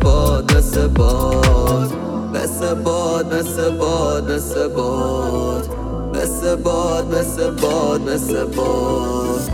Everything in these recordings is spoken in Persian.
باد مثل باد مثل باد مثل باد مثل باد مثل باد مثل باد مثل باد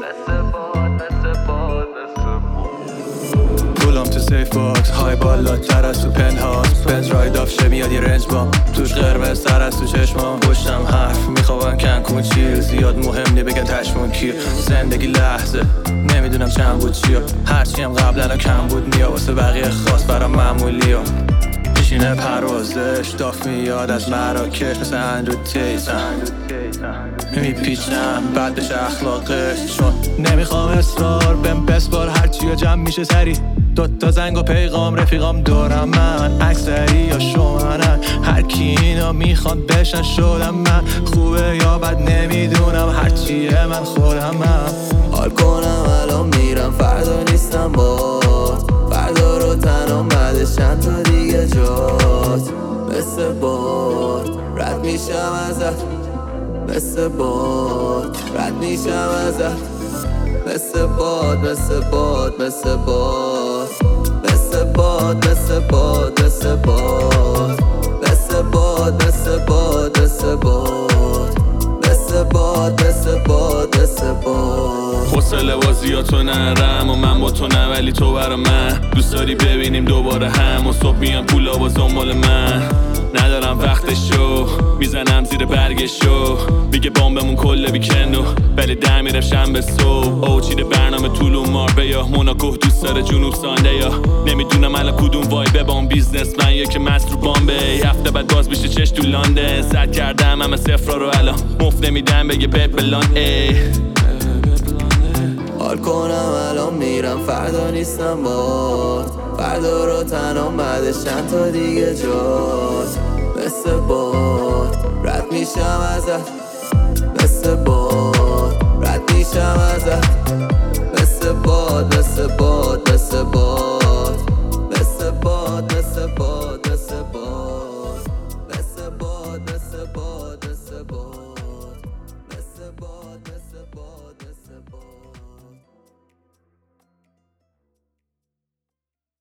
پولم تو سیف باکس های بالا تر از تو پنت هاوس بنز راید آف شه میاد یه رنج بام توش قرمز تر از تو چشمام پشتم حرف میخوابن کن چیه زیاد مهم نی بگن تشمون کیه زندگی لحظه نمیدونم چند بود چیه هرچی هم قبلا کم بود نیا واسه بقیه خاص برام معمولی ها پیشینه پروازش داف میاد از مراکش مثل اندرو تیسن میپیچم بعد بشه اخلاقش چون نمیخوام اصرار بهم بسپار هرچی ها جمع میشه سری دوتا زنگ و پیغام رفیقام دورم من اکثری یا شومنن هر کی اینا میخوان بشن شدم من خوبه یا بد نمیدونم هرچیه من خودمم حال کنم الان میرم فردا نیستم باد فردا رو تنها بعدش چند تا دیگه جات مثل باد رد میشم ازت مثل باد رد میشم ازت مثل باد مثل باد مثل باد مثل باد مثل باد مثل باد مثل باد مثل باد مثل باد مثل باد مثل باد مثل باد حوصله بازی تو نرم و من با تو نه ولی تو برا من دوست داری ببینیم دوباره هم و صبح میان پولا با زنبال من ندارم وقتشو میزنم زیر برگشو میگه بامبمون کل ویکندو ولی در میرم شنبه صبح او چیده برنامه طولو ماربه یا موناکو دوست داره جنوب سانده یا نمیدونم الان کدوم وایبه با اون بیزنس من یا که مست رو بامبه هفته بعد باز میشه چش تو لندن سد کردم همه صفرا رو الان مفت نمیدم بگه بد بلان حال کنم الان میرم فردا نیستم باد فردا رو تنها بعدش چند تا دیگه جات مثل باد رد میشم ازت مثل باد رد میشم ازت مثل باد مثل باد